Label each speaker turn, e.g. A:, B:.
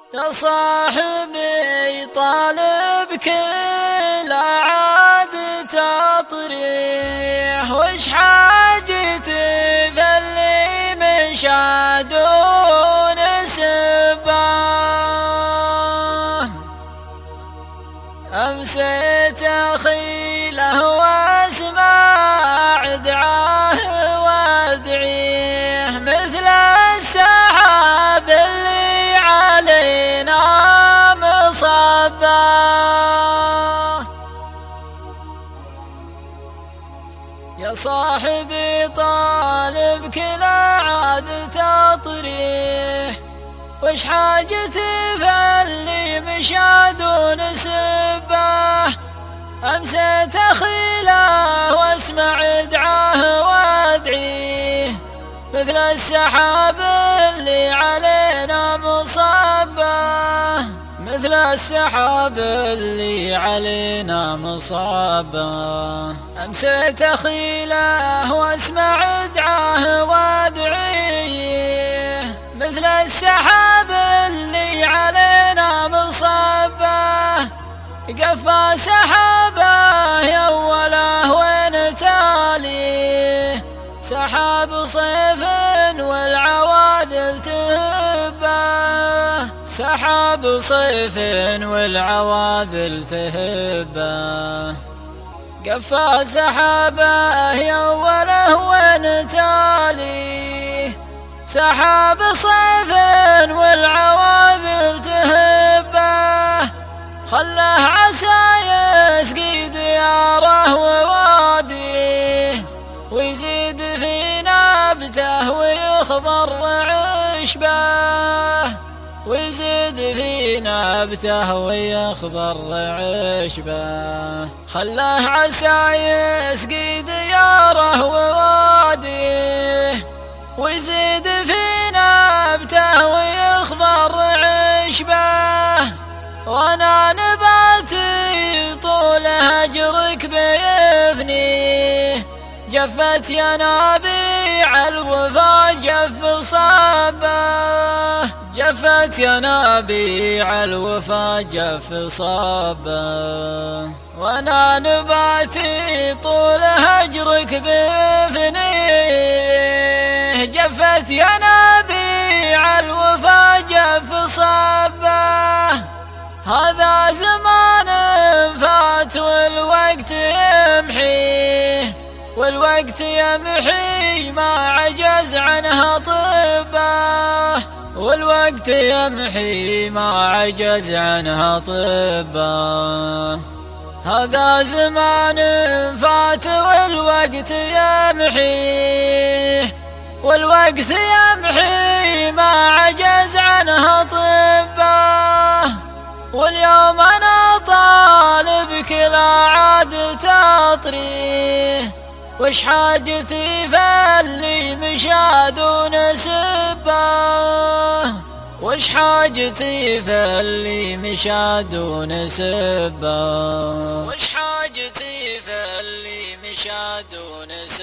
A: يا صاحبي طالبك لا عاد تطريح، وش حاجتي فاللي مشى دون سباه. أمسيت أخيله واسمع دعاه وادعيه، مثل السحاب اللي علينا مصباه. يا صاحبي طالبك لا عاد تطريح، وش حاجتي فاللي مشى دون سباه. أمسيت أخيله واسمع دعاه وادعيه، مثل السحاب اللي علينا مصباه، مثل السحاب اللي علينا مصباه. أمسيت أخيله واسمع دعاه وادعيه، مثل السحاب اللي علينا مصباه. قفى سحابه يا وله وين تاليه، سحاب صيف والعوادل تهبه، سحاب صيف والعواذل تهبه. قفى سحابه يا وله وين تاليه، سحاب صيف والعواذل تهبه. خله عسى يسقي دياره وواديه، ويزيد في نبته ويخضر عشبه، ويزيد في نبته ويخضر عشبه. خله عسى يسقي دياره وواديه، ويزيد في نبته ويخضر عشبه. وانا نباتي طول هجرك بيفنيه، جفت ينابيع الوفا جف صبه، جفت ينابيع الوفا جف صبه. وانا نباتي طول هجرك بيفنيه، جفت ينابيع الوفا جف صبه. هذا زمان فات والوقت يمحيه، والوقت يمحي ما عجز عنها طبه، والوقت يمحي ما عجز عنها طبه. هذا زمان فات والوقت يمحيه، والوقت يمحي ما عجز عنها طبه. واليوم أنا طالبك لا عاد تطريه، وش حاجتي فاللي مشى دون سباه، وش حاجتي فاللي مشى دون سباه، وش حاجتي فاللي مشى دون سباه.